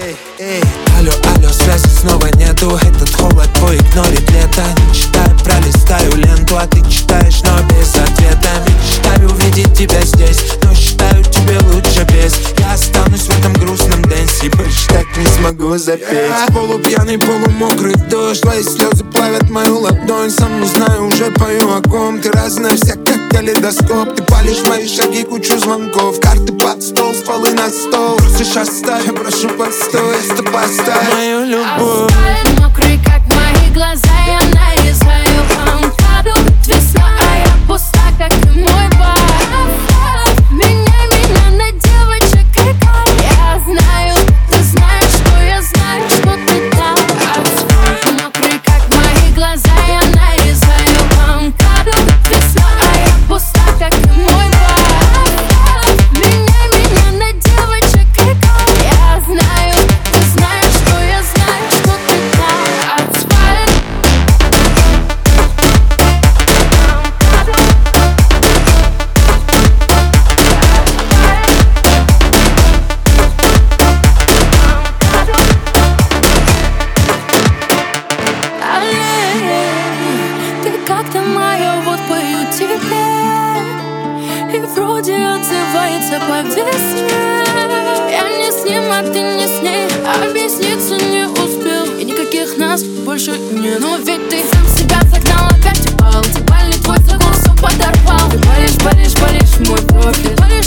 Алло, алло, связи снова нету. Этот холод твой игнорит лето. Не читаю, пролистаю ленту, а ты читаешь, но без ответа. Мечтаю увидеть тебя здесь, но считаю, тебе лучше без. Я останусь в этом грустном дэнсе, больше так не смогу запеть. Полупьяный, полумокрый дождь, твои слезы плавят мою ладонь. Сам не знаю, уже пою о ком. Ты разная вся, как калейдоскоп. Ты палишь мои шаги, кучу звонков. Карты под стол, стволы на стол. Просишь оставь, я прошу постой. Поставь мою любовь. Мокрый, как мои глаза, я нарезаю авокадо. Весна, а я пуста, как и мой бар. Меняй меня на девочек и кар. Я знаю, ты знаешь, что я знаю, что ты там. Мокрый, как мои глаза, я нарезаю авокадо. Весна, а я пуста, как и мой бар. Меняй меня на девочек и кар. Я знаю, ты знаешь, что я знаю, что ты там. Асфальт. Ты как-то моя, вот пою тебе. И вроде отзывается по весне. Я не с ним, а ты не с ней. Объясниться не успел, и никаких нас больше не. Но ведь ты сам себя загнал, опять упал. Типа ли твой закон все подорвал. Ты палишь, палишь, палишь мой профиль.